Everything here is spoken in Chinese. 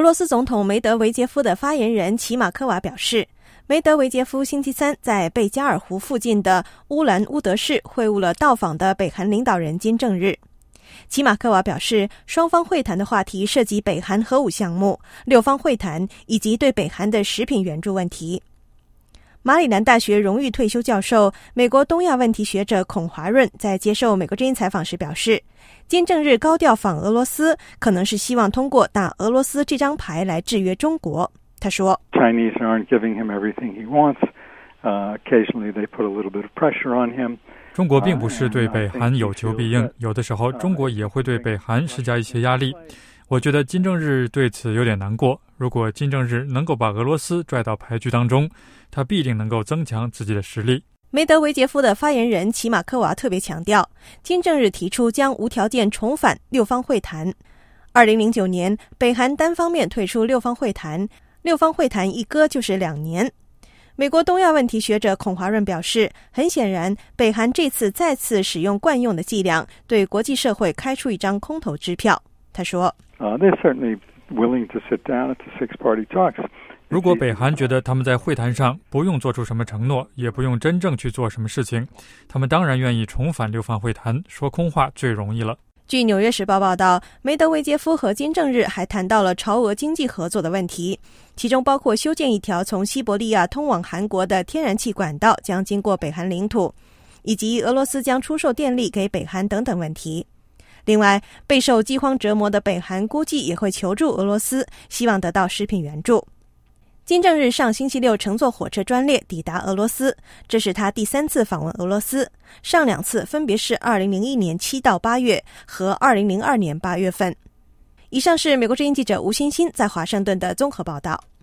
罗斯总统梅德韦杰夫的发言人齐马科娃表示，梅德韦杰夫星期三在贝加尔湖附近的乌兰乌德市会晤了到访的北韩领导人金正日。齐马科娃表示，双方会谈的话题涉及北韩核武项目、六方会谈以及对北韩的食品援助问题。马里兰大学荣誉退休教授、美国东亚问题学者孔华润在接受美国之音采访时表示，金正日高调访俄罗斯，可能是希望通过打俄罗斯这张牌来制约中国。他说 Chinese aren't giving him everything he wants. Occasionally they put a little bit of pressure on him. 中国并不是对北韩有求必应，有的时候中国也会对北韩施加一些压力。我觉得金正日对此有点难过。如果金正日能够把俄罗斯拽到牌局当中，他必定能够增强自己的实力。 梅德韦杰夫的发言人齐马科娃特别强调，金正日提出将无条件重返六方会谈。2009年，北韩单方面退出六方会谈，六方会谈一搁就是2年。美国东亚问题学者孔华润表示，很显然，北韩这次再次使用惯用的伎俩，对国际社会开出一张空头支票。他说 They're certainly willing to sit down at the six-party talks. 如果北韩觉得他们在会谈上不用做出什么承诺，也不用真正去做什么事情，他们当然愿意重返六方会谈，说空话最容易了。 据《纽约时报》报道，梅德韦杰夫和金正日还谈到了朝俄经济合作的问题，其中包括修建一条从西伯利亚通往韩国的天然气管道将经过北韩领土，以及俄罗斯将出售电力给北韩等等问题。另外，备受饥荒折磨的北韩估计也会求助俄罗斯，希望得到食品援助。金正日上星期六乘坐火车专列抵达俄罗斯，这是他第3次访问俄罗斯，上2次分别是2001年7到8月和2002年8月份。以上是美国之音记者吴欣欣在华盛顿的综合报道。